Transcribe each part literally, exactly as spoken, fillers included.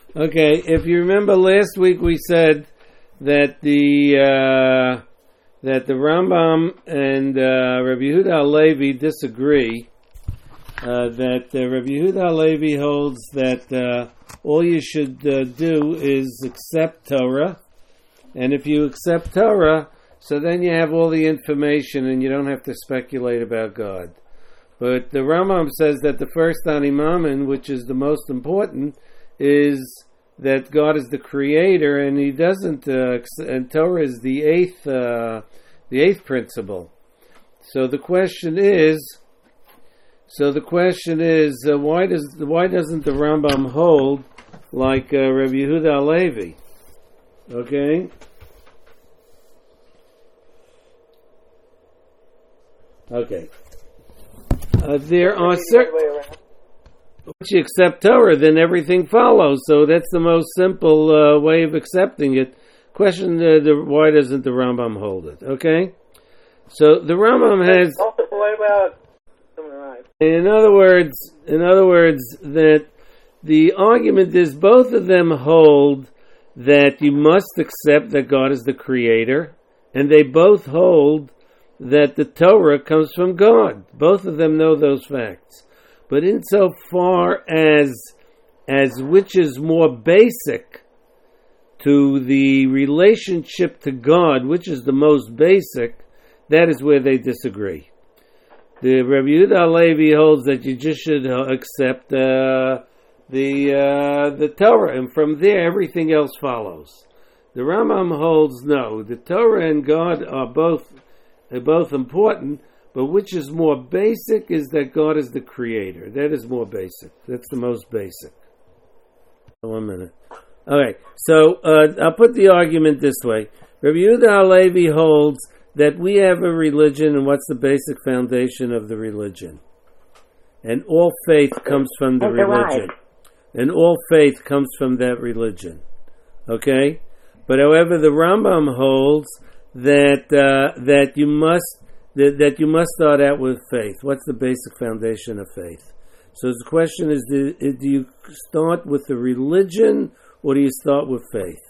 Okay, if you remember last week we said that the uh, that the Rambam and uh, Rabbi Yehuda Halevi disagree. Uh, that uh, Rabbi Yehuda Halevi holds that uh, all you should uh, do is accept Torah, and if you accept Torah, so then you have all the information and you don't have to speculate about God. But the Rambam says that the first Ani Maamin, which is the most important, is that God is the creator, and he doesn't. Uh, and Torah is the eighth, uh, the eighth principle. So the question is, so the question is, uh, why does why doesn't the Rambam hold like uh, Rabbi Yehuda Halevi? Okay. Okay. Uh, there are certain. Once you accept Torah, then everything follows. So that's the most simple uh, way of accepting it. Question: uh, the, why doesn't the Rambam hold it? Okay. So the Rambam has. What about? In other words, in other words, that the argument is both of them hold that you must accept that God is the creator, and they both hold that the Torah comes from God. Both of them know those facts. But insofar as as which is more basic to the relationship to God, which is the most basic, that is where they disagree. The Rabbi Yehuda Halevi holds that you just should accept uh, the uh, the Torah, and from there everything else follows. The Rambam holds no. The Torah and God are both are both important, but which is more basic is that God is the creator. That is more basic. That's the most basic. One minute. All right. So uh, I'll put the argument this way. Rabbi Yehuda Halevi holds that we have a religion, and what's the basic foundation of the religion? And all faith comes from the That's religion. right. And all faith comes from that religion. Okay? But however, the Rambam holds that uh, that you must that, that you must start out with faith. What's the basic foundation of faith? So the question is, do, do you start with the religion or do you start with faith?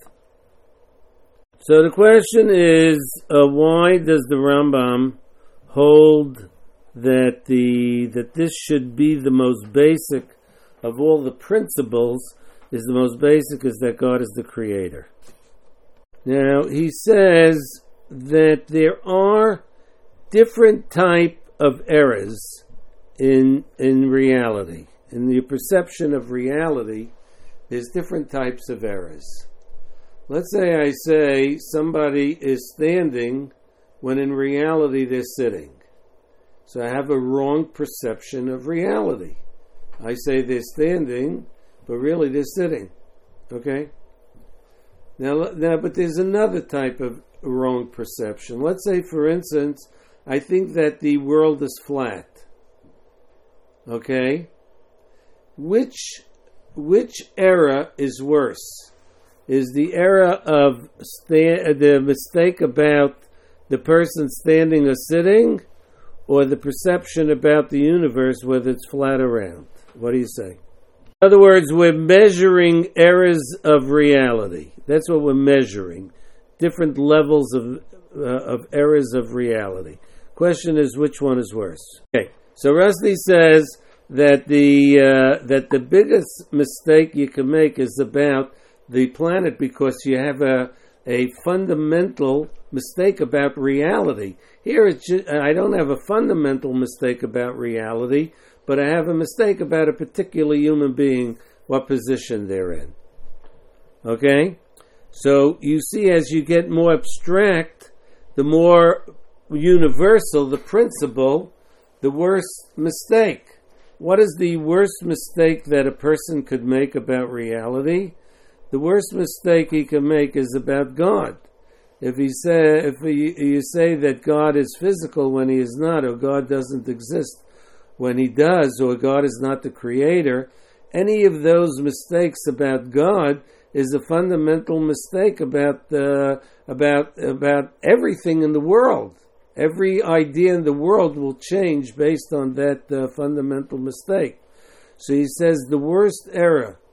So the question is, uh, why does the Rambam hold that the that this should be the most basic of all the principles? Is the most basic is that God is the creator. Now he says that there are different type of errors in in reality. In the perception of reality, there's different types of errors. Let's say I say somebody is standing when in reality they're sitting. So I have a wrong perception of reality. I say they're standing, but really they're sitting. Okay? Now, now, but there's another type of wrong perception. Let's say, for instance, I think that the world is flat. Okay? Which, which error is worse? Is the error of sta- the mistake about the person standing or sitting, or the perception about the universe, whether it's flat or round? What do you say? In other words, we're measuring errors of reality. That's what we're measuring. Different levels of uh, of errors of reality. Question is, which one is worse? Okay, so Rusty says that the uh, that the biggest mistake you can make is about the planet, because you have a a fundamental mistake about reality. Here, it's just, I don't have a fundamental mistake about reality, but I have a mistake about a particular human being, what position they're in. Okay? So you see, as you get more abstract, the more universal the principle, the worse mistake. What is the worst mistake that a person could make about reality? The worst mistake he can make is about God. If he say, if he, you say that God is physical when he is not, or God doesn't exist when he does, or God is not the creator, any of those mistakes about God is a fundamental mistake about uh, about about everything in the world. Every idea in the world will change based on that uh, fundamental mistake. So he says the worst error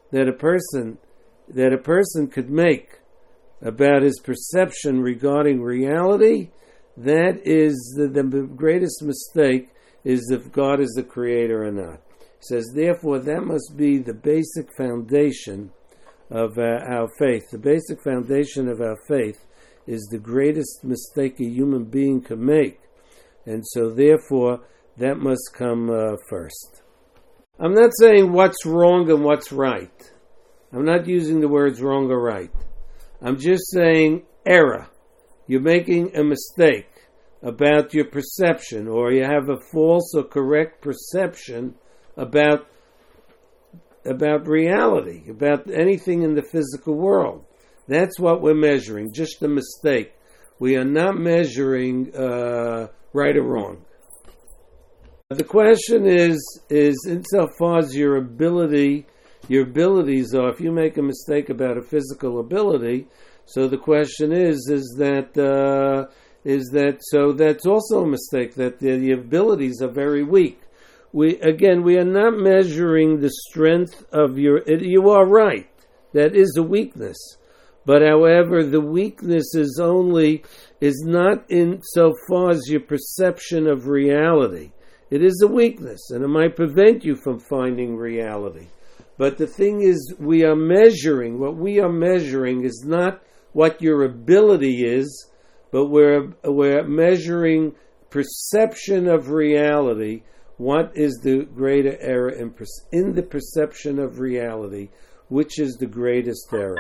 that a person that a person could make about his perception regarding reality, that is the, the greatest mistake, is if God is the creator or not. He says, therefore, that must be the basic foundation of uh, our faith. The basic foundation of our faith is the greatest mistake a human being can make. And so, therefore, that must come uh, first. I'm not saying what's wrong and what's right. I'm not using the words wrong or right. I'm just saying error. You're making a mistake about your perception, or you have a false or correct perception about about reality, about anything in the physical world. That's what we're measuring, just a mistake. We are not measuring uh, right or wrong. The question is, is insofar as your ability, your abilities are, if you make a mistake about a physical ability, so the question is, is that, uh, is that, so that's also a mistake, that the, the abilities are very weak. We, again, we are not measuring the strength of your, it, you are right, that is a weakness. But however, the weakness is only, is not in so far as your perception of reality. It is a weakness, and it might prevent you from finding reality. But the thing is, we are measuring, what we are measuring is not what your ability is, but we're, we're measuring perception of reality. What is the greater error in, in the perception of reality? Which is the greatest error?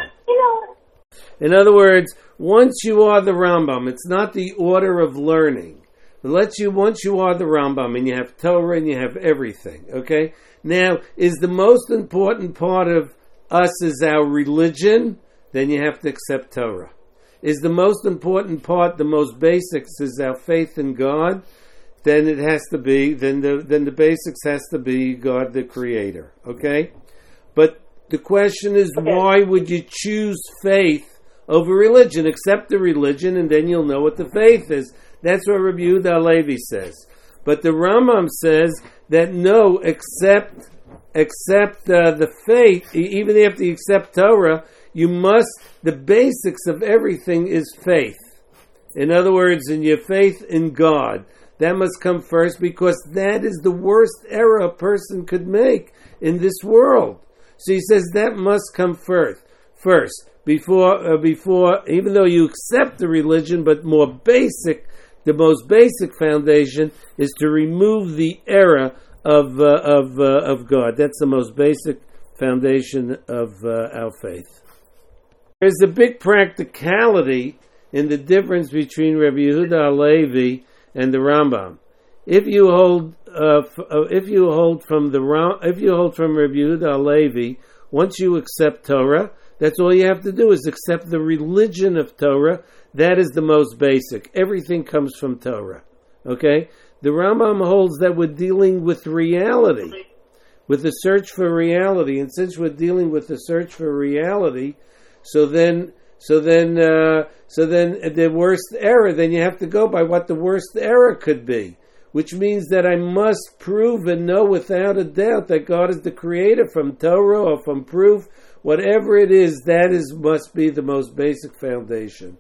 In other words, once you are the Rambam, it's not the order of learning. It lets you, once you are the Rambam and you have Torah and you have everything, okay? Now, is the most important part of us is our religion? Then you have to accept Torah. Is the most important part, the most basics, is our faith in God? Then it has to be, then the then the basics has to be God the Creator, okay? But the question is, okay, why would you choose faith over religion? Accept the religion and then you'll know what the faith is. That's what Rabbi Yehuda Halevi says. But the Rambam says that no, accept, accept uh, the faith, even after you accept Torah, you must, the basics of everything is faith. In other words, in your faith in God. That must come first, because that is the worst error a person could make in this world. So he says that must come first. First, before, uh, before, even though you accept the religion, but more basic, the most basic foundation is to remove the error of uh, of uh, of God. That's the most basic foundation of uh, our faith. There's a big practicality in the difference between Rabbi Yehuda Halevi and the Rambam. If you hold, uh, f- uh, if you hold from the Ram- if you hold from Rabbi Yehuda Halevi, once you accept Torah, that's all you have to do is accept the religion of Torah. That is the most basic. Everything comes from Torah. Okay? The Rambam holds that we're dealing with reality, with the search for reality, and since we're dealing with the search for reality, so then. So then, uh, so then the worst error, then you have to go by what the worst error could be, which means that I must prove and know without a doubt that God is the creator from Torah or from proof, whatever it is, that is must be the most basic foundation.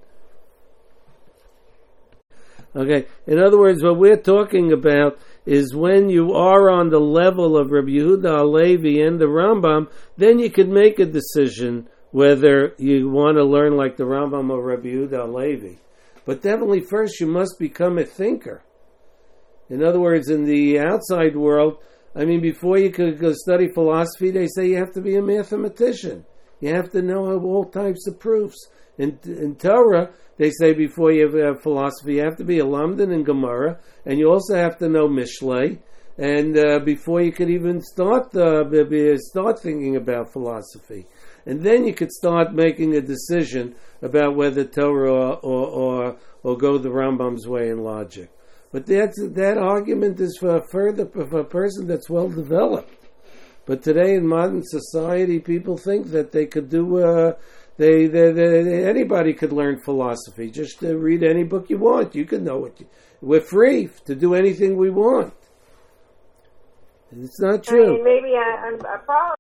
Okay, in other words, what we're talking about is when you are on the level of Rabbi Yehuda Halevi and the Rambam, then you can make a decision whether you want to learn like the Rambam or Rabbi Yehuda Halevi. But definitely first you must become a thinker. In other words, in the outside world, I mean, before you could go study philosophy, they say you have to be a mathematician. You have to know all types of proofs. In, in Torah, they say before you have philosophy, you have to be a Lamdan in Gemara, and you also have to know Mishlei. And uh, before you could even start uh, start thinking about philosophy. And then you could start making a decision about whether Torah or or, or, or go the Rambam's way in logic. But that's, that argument is for a further for a person that's well developed. But today in modern society, people think that they could do. Uh, they, they, they anybody could learn philosophy. Just uh, read any book you want. You can know it. We're free to do anything we want. It's not true. I mean, maybe I, I'm, I probably.